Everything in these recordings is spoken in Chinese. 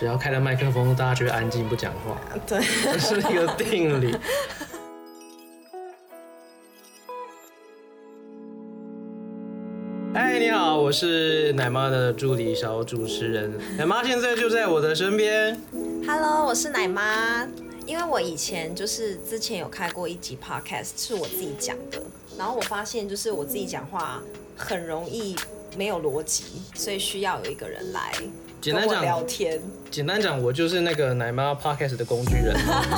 只要开了麦克风，大家就会安静不讲话。 对， 这是一个定理。嗨，你好，我是奶妈的助理小主持人，奶妈现在就在我的身边。 Hello， 我是奶妈。因为我以前就是之前有开过一集 podcast， 是我自己讲的，然后我发现就是我自己讲话很容易没有逻辑，所以需要有一个人来跟我聊天。 简单讲，我就是那个奶妈 podcast 的工具人。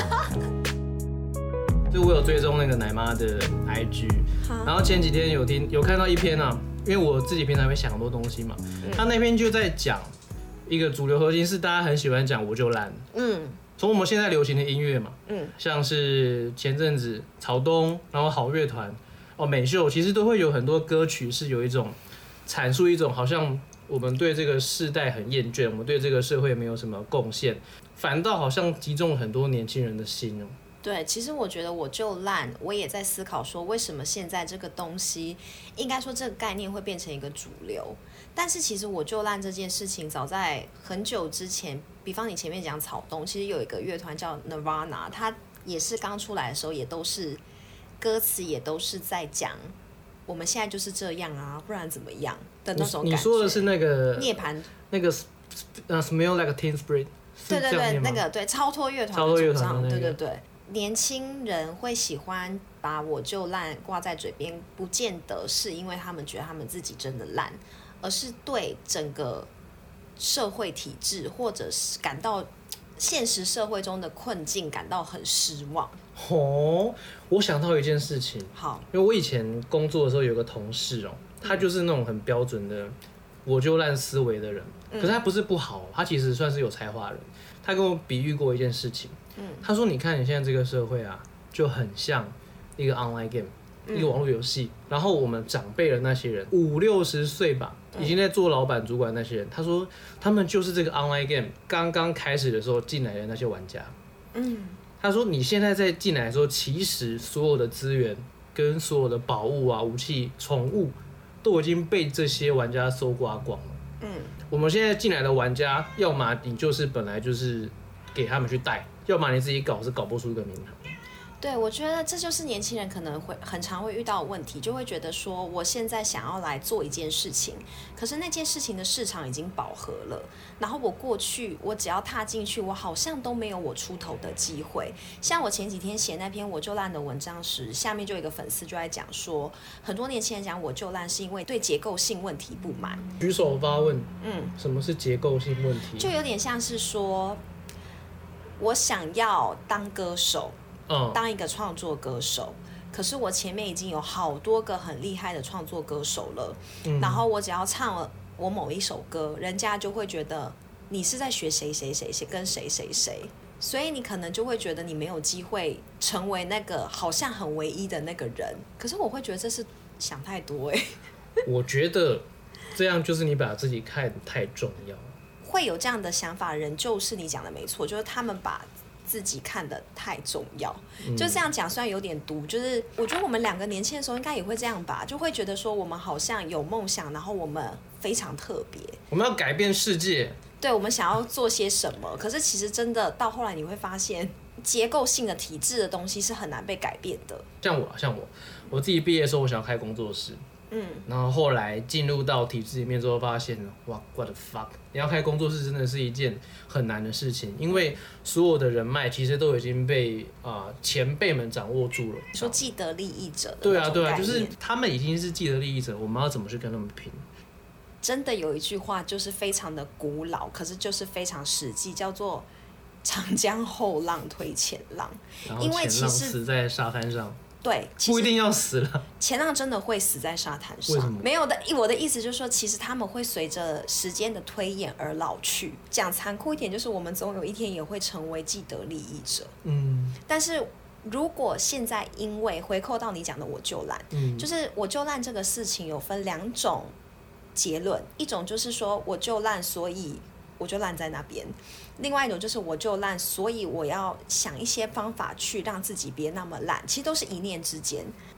就我有追踪那个奶妈的 IG， 然后前几天有看到一篇啊，因为我自己平常会想很多东西嘛，他那篇就在讲一个主流核心是大家很喜欢讲我就烂，从我们现在流行的音乐嘛，像是前阵子草东，然后好乐团，美秀，其实都会有很多歌曲是有一种阐述一种好像我们对这个世代很厌倦，我们对这个社会没有什么贡献，反倒好像击中了很多年轻人的心哦。 对，其实我觉得我就烂，我也在思考说，为什么现在这个东西，应该说这个概念会变成一个主流。但是其实我就烂这件事情，早在很久之前，比方你前面讲草东，其实有一个乐团叫 Nirvana， 它也是刚出来的时候，也都是歌词也都是在讲我们现在就是这样啊，不然怎么样的那种感觉。 你说的是那个涅槃那个Smell Like Teen Spirit， 对对对，那个对超脱乐团的主唱，对对对。年轻人会喜欢把我就烂挂在嘴边，不见得是因为他们觉得他们自己真的烂，而是对整个社会体制或者是感到现实社会中的困境感到很失望。 我想到一件事情， 好， 因为我以前工作的时候有个同事他就是那种很标准的我就烂思维的人，可是他不是不好，他其实算是有才华的人。他跟我比喻过一件事情，他说：“你看你现在这个社会啊，就很像一个 online game，一个网络游戏。然后我们长辈的那些人，50-60岁吧，已经在做老板、主管那些人，他说他们就是这个 online game 刚刚开始的时候进来的那些玩家。他说你现在在进来的时候，其实所有的资源跟所有的宝物啊、武器、宠物都已经被这些玩家搜刮光了。我们现在进来的玩家，要么你就是本来就是给他们去带，要么你自己搞是搞不出一个名堂。” 对，我觉得这就是年轻人可能会很常会遇到的问题，就会觉得说，我现在想要来做一件事情，可是那件事情的市场已经饱和了，然后我过去，我只要踏进去，我好像都没有我出头的机会。像我前几天写那篇我就烂的文章时，下面就有一个粉丝就在讲说，很多年轻人讲我就烂是因为对结构性问题不满。 举手发问，什么是结构性问题？ 就有点像是说，我想要当歌手。当一个创作歌手，可是我前面已经有好多个很厉害的创作歌手了，然后我只要唱了我某一首歌，人家就会觉得你是在学谁谁谁谁跟谁谁谁，所以你可能就会觉得你没有机会成为那个好像很唯一的那个人。可是我会觉得这是想太多我觉得这样就是你把自己看太重要。 会有这样的想法的人，就是你讲的没错，就是他们把自己看得太重要，就这样讲虽然有点毒，就是我觉得我们两个年轻的时候应该也会这样吧，就会觉得说我们好像有梦想，然后我们非常特别， 我们要改变世界， 对，我们想要做些什么，可是其实真的到后来你会发现结构性的体制的东西是很难被改变的。 像我自己毕业的时候，我想要开工作室，然后后来进入到体制里面之后，发现哇 ，what the fuck！ 你要开工作室真的是一件很难的事情，因为所有的人脉其实都已经被前辈们掌握住了。 你说既得利益者的对啊，就是他们已经是既得利益者，我们要怎么去跟他们拼？ 真的有一句话就是非常的古老，可是就是非常实际，叫做“长江后浪推前浪”，因为前浪死在沙滩上。 对， 不一定要死了。 前浪真的会死在沙滩上， 为什么？ 没有的，我的意思就是说，其实他们会随着时间的推演而老去。讲残酷一点，就是我们总有一天也会成为既得利益者。但是如果现在因为回扣到你讲的我就烂，就是我就烂这个事情有分两种结论，一种就是说我就烂，所以我就烂在那边。另外一种就是我就烂，所以我要想一些方法去让自己别那么烂，其实都是一念之间。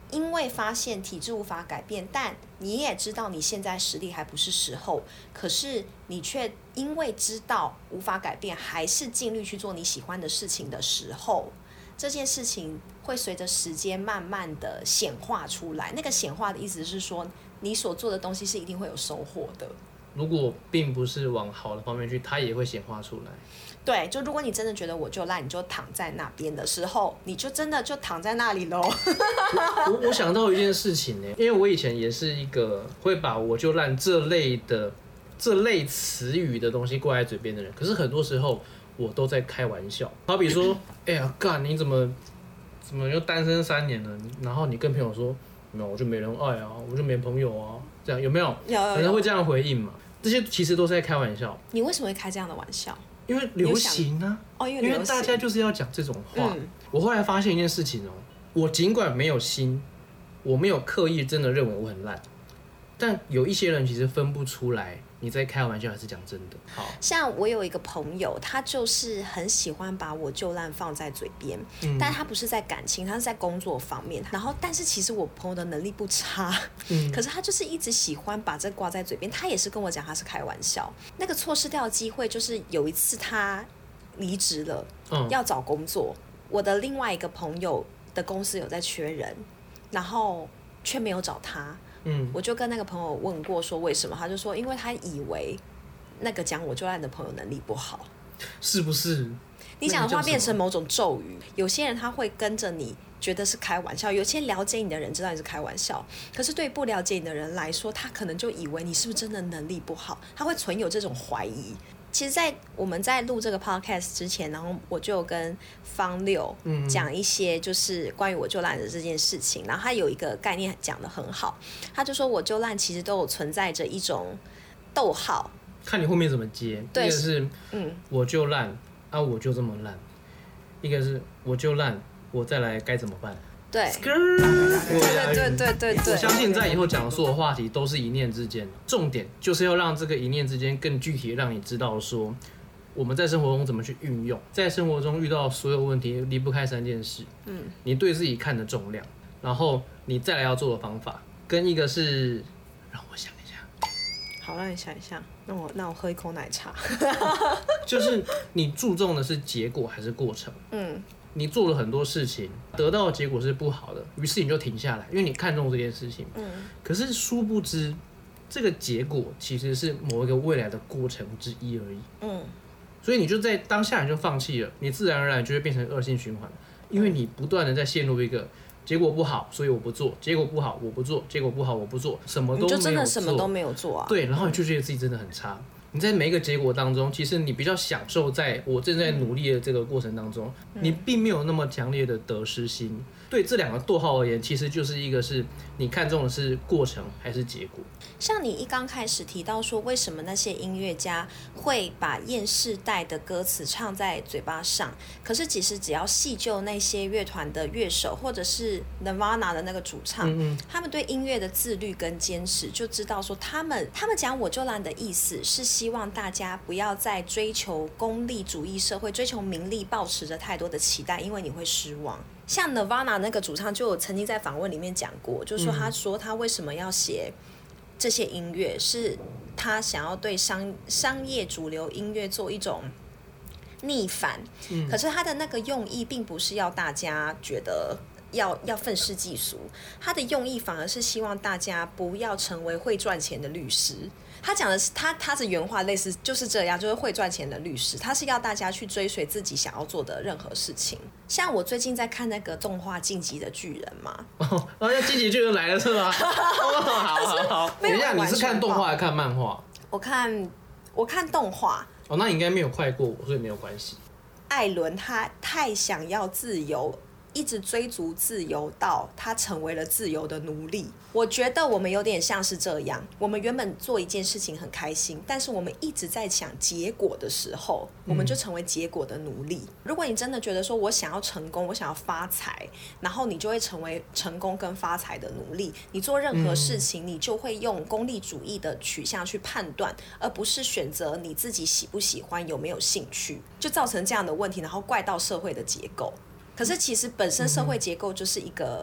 因为发现体制无法改变，但你也知道你现在实力还不是时候，可是你却因为知道无法改变，还是尽力去做你喜欢的事情的时候，这件事情会随着时间慢慢的显化出来。那个显化的意思是说，你所做的东西是一定会有收获的。 如果并不是往好的方面去，它也会显化出来。 对，就如果你真的觉得我就烂，你就躺在那边的时候，你就真的就躺在那里咯。 我想到一件事情呢，因为我以前也是一个会把我就烂这类词语的东西挂在嘴边的人，可是很多时候我都在开玩笑。好比说，哎呀，干你怎么又单身3年了？然后你跟朋友说，没有，我就没人爱啊，我就没朋友啊，这样有没有？ 有， 可能会这样回应嘛。这些其实都是在开玩笑。 你为什么会开这样的玩笑？ 因为流行啊，因为大家就是要讲这种话。我后来发现一件事情哦，我尽管没有心，我没有刻意真的认为我很烂，但有一些人其实分不出来你在开玩笑还是讲真的。好， 像我有一个朋友，他就是很喜欢把我就烂放在嘴边，但他不是在感情，他是在工作方面。然后，但是其实我朋友的能力不差，可是他就是一直喜欢把这挂在嘴边。他也是跟我讲他是开玩笑。那个错失掉的机会，就是有一次他离职了，要找工作。我的另外一个朋友的公司有在缺人，然后却没有找他。我就跟那个朋友问过说为什么，他就说因为他以为那个讲我就烂的朋友能力不好， 是不是？ 你讲的话变成某种咒语，有些人他会跟着你觉得是开玩笑，有些了解你的人知道你是开玩笑，可是对不了解你的人来说，他可能就以为你是不是真的能力不好，他会存有这种怀疑。其实我们在录这个 podcast 之前，然后我就跟方六讲一些就是关于我就烂的这件事情，然后他有一个概念讲得很好，他就说我就烂其实都有存在着一种逗号， 看你后面怎么接。一个是我就烂啊，我就这么烂；一个是我就烂，我再来该怎么办？ 对，对， 我相信在以后讲的所有话题都是一念之间，重点就是要让这个一念之间更具体，让你知道说我们在生活中怎么去运用。在生活中遇到所有问题，离不开3件事。你对自己看的重量，然后你再来要做的方法，跟一个是让我想一下。 好，让你想一下。那我喝一口奶茶。 就是你注重的是结果还是过程？你做了很多事情，得到的结果是不好的，于是你就停下来，因为你看中这件事情。可是殊不知，这个结果其实是某一个未来的过程之一而已。所以你就在当下你就放弃了，你自然而然就会变成恶性循环，因为你不断的在陷入一个结果不好，所以我不做；结果不好，我不做；结果不好，我不做，什么都没有做。你就真的什么都没有做啊？ 对，然后你就觉得自己真的很差。你在每一个结果当中，其实你比较享受在我正在努力的这个过程当中，你并没有那么强烈的得失心。对这2个逗号而言，其实就是一个是你看重的是过程还是结果。 像你一刚开始提到说，为什么那些音乐家会把厌世代的歌词唱在嘴巴上，可是其实只要细究那些乐团的乐手，或者是 Nirvana 的那个主唱，他们对音乐的自律跟坚持，就知道说他们讲我就烂的意思是希望大家不要再追求功利主义社会，追求名利，抱持着太多的期待，因为你会失望。像 Nirvana 那个主唱就有曾经在访问里面讲过，就是说他说他为什么要写这些音乐，是他想要对商业主流音乐做一种逆反。可是他的那个用意并不是要大家觉得要愤世嫉俗，他的用意反而是希望大家不要成为会赚钱的律师。他讲的是他的原话类似就是这样，就是会赚钱的律师，他是要大家去追随自己想要做的任何事情。像我最近在看那个动画《进击的巨人》嘛， 要进击巨人来了是吗？好，等一下，你是看动画还是看漫画？ 我看动画。 那你应该没有快过我，所以没有关系。 艾伦他太想要自由，一直追逐自由到他成为了自由的奴隶。我觉得我们有点像是这样，我们原本做一件事情很开心，但是我们一直在想结果的时候，我们就成为结果的奴隶。如果你真的觉得说我想要成功，我想要发财，然后你就会成为成功跟发财的奴隶。你做任何事情，你就会用功利主义的取向去判断，而不是选择你自己喜不喜欢，有没有兴趣，就造成这样的问题，然后怪到社会的结构。可是其实本身社会结构就是一个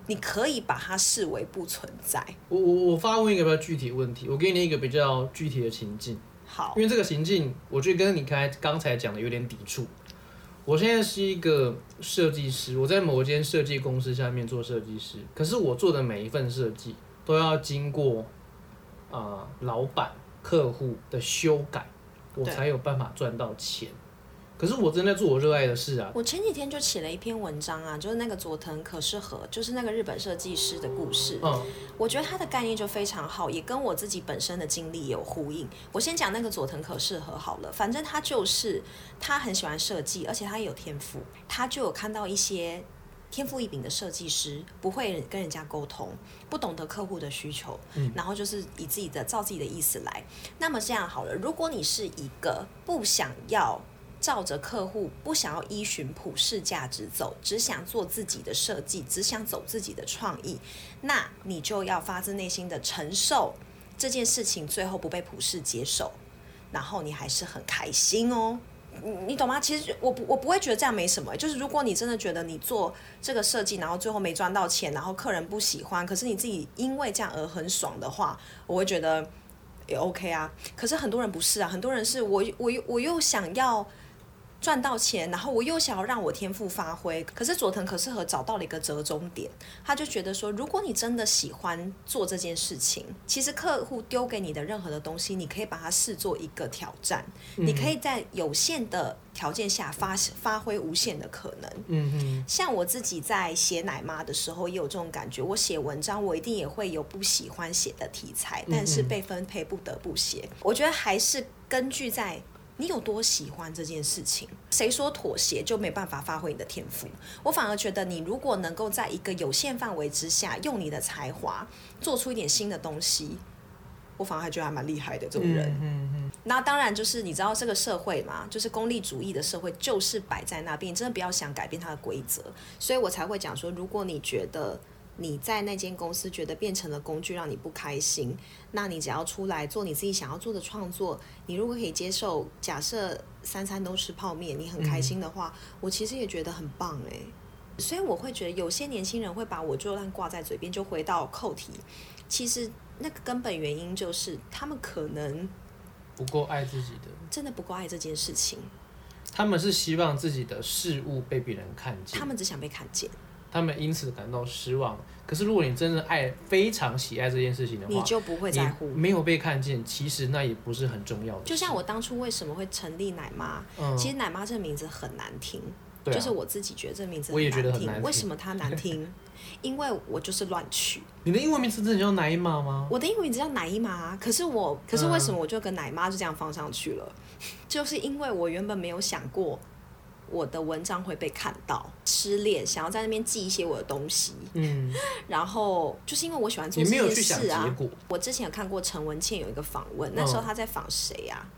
你可以把它视为不存在。 我发问一个比较具体的问题，我给你一个比较具体的情境。 好， 因为这个情境，我觉得跟你刚才讲的有点抵触。我现在是一个设计师，我在某间设计公司下面做设计师，可是我做的每一份设计都要经过老板、客户的修改，我才有办法赚到钱。可是我正在做我热爱的事啊！ 我前几天就写了一篇文章啊，就是那个佐藤可士和，就是那个日本设计师的故事。我觉得他的概念就非常好，也跟我自己本身的经历有呼应。我先讲那个佐藤可士和好了，反正他很喜欢设计，而且他也有天赋，他就有看到一些天赋异禀的设计师不会跟人家沟通，不懂得客户的需求，然后就是照自己的意思来。那么这样好了，如果你是一个不想要照着客户，不想要依循普世价值走，只想做自己的设计，只想走自己的创意，那你就要发自内心的承受这件事情最后不被普世接受，然后你还是很开心哦。你懂吗？其实我不会觉得这样没什么，就是如果你真的觉得你做这个设计，然后最后没赚到钱，然后客人不喜欢，可是你自己因为这样而很爽的话，我会觉得也 OK 啊。可是很多人不是啊，很多人是我又想要赚到钱，然后我又想要让我天赋发挥。可是佐藤可士和找到了一个折中点，他就觉得说，如果你真的喜欢做这件事情，其实客户丢给你的任何的东西，你可以把它视作一个挑战，你可以在有限的条件下发挥无限的可能。像我自己在写奶妈的时候也有这种感觉，我写文章我一定也会有不喜欢写的题材，但是被分配不得不写。我觉得还是根据在你有多喜欢这件事情，谁说妥协就没办法发挥你的天赋？我反而觉得你如果能够在一个有限范围之下，用你的才华做出一点新的东西，我反而还觉得还蛮厉害的这种人。那当然就是你知道这个社会嘛，就是功利主义的社会，就是摆在那边，你真的不要想改变它的规则。所以我才会讲说，如果你觉得你在那间公司觉得变成了工具让你不开心，那你只要出来做你自己想要做的创作，你如果可以接受，假设三餐都吃泡面你很开心的话，我其实也觉得很棒欸。所以我会觉得有些年轻人会把我就烂挂在嘴边，就回到扣题，其实那个根本原因就是他们可能不够爱自己的， 真的不够爱这件事情。 他们是希望自己的事物被别人看见， 他们只想被看见， 他们因此感到失望。可是如果你真正非常喜爱这件事情的话， 你就不会在乎。 没有被看见，其实那也不是很重要的事。 就像我当初为什么会成立奶妈，其实奶妈这个名字很难听，就是我自己觉得这个名字很难听。 我也觉得很难听。 为什么它难听？因为我就是乱取。 你的英文名字真的叫奶妈吗？ 我的英文名字叫奶妈，可是为什么我就跟奶妈就这样放上去了？就是因为我原本没有想过我的文章会被看到，失恋想要在那边寄一些我的东西，然后就是因为我喜欢做这件事啊。我之前有看过陈文茜有一个访问，那时候他在访谁啊？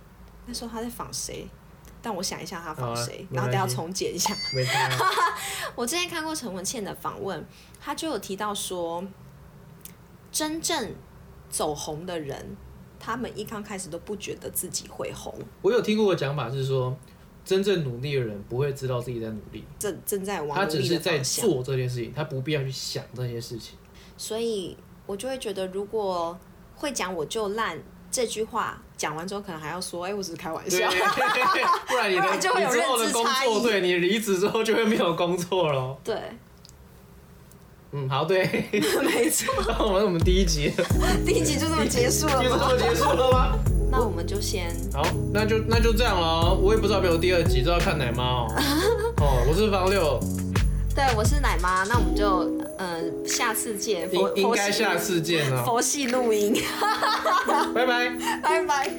但我想一下他访谁，然后等下重剪一下。我之前看过陈文茜的访问，他就有提到说，真正走红的人，他们一刚开始都不觉得自己会红。 我有听过的讲法是说，真正努力的人不会知道自己在努力， 正在往他努力的方向。 他只是在做这件事情，他不必要去想这些事情。 所以我就会觉得，如果会讲我就烂这句话讲完之后，可能还要说，我只是开玩笑， 不然你就会有认知差异。 对，你离职之后就会没有工作了。 对。 好，对， 没错。 那我们第一集就这么结束了吗？ 就这么结束了吗？ 那我们就先好，那就这样了。我也不知道有没有第二集，就要看奶妈哦。我是方六， 对，我是奶妈。那我们就下次见。 应该下次见了。 佛系录音。 拜拜。 拜拜。